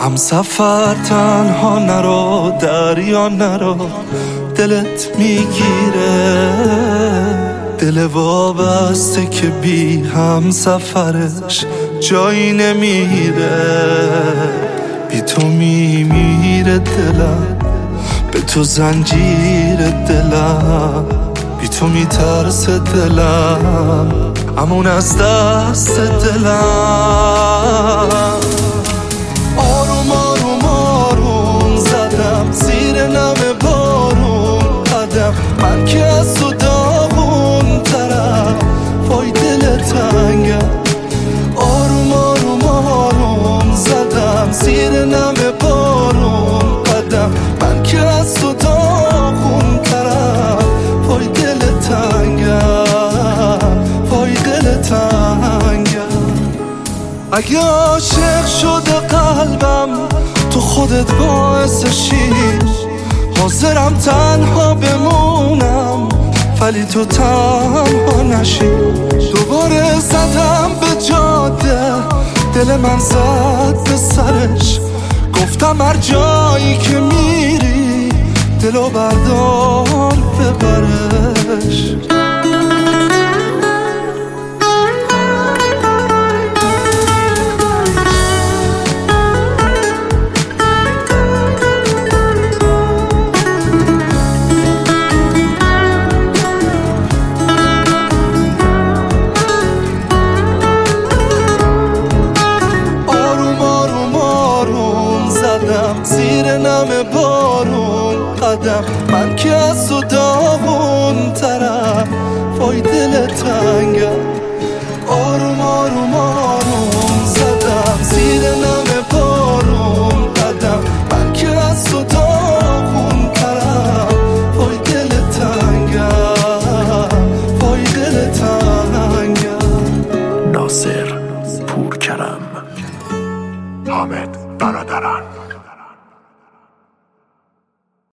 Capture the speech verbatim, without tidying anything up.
هم سفر تنها نرو، دریا نرو، دلت میگیره. دل وابسته که بی هم سفرش جایی نمیره. بی تو میمیره دلم، به تو زنجیر دلم، بی تو میترسه دلم، امون از دست دلم. آروم آروم آروم زدم زیر نم بارون قدم، من که از تو داغون ترم، وای دل تنگم. آروم آروم آروم زدم زیر نم بارون قدم، من که از تو داغون ترم، وای دل تنگم، وای دل تنگم. اگه عاشق شده قلبم تو خودت باعثشی، حاضرم تنها بمونم ولی تو تنها نشی. دوباره زدم به جاده، دل من زد به سرش، گفتم هر جایی که میری دلو بردار ببرش. زیر نم بارون قدم، من که از تو داغون ترم، وای دل تنگم. آروم آروم آروم زدم زیر نم بارون قدم، من که از تو داغون ترم، وای دل تنگم، وای دل تنگم. ناصر پورکرم، حامد برادران.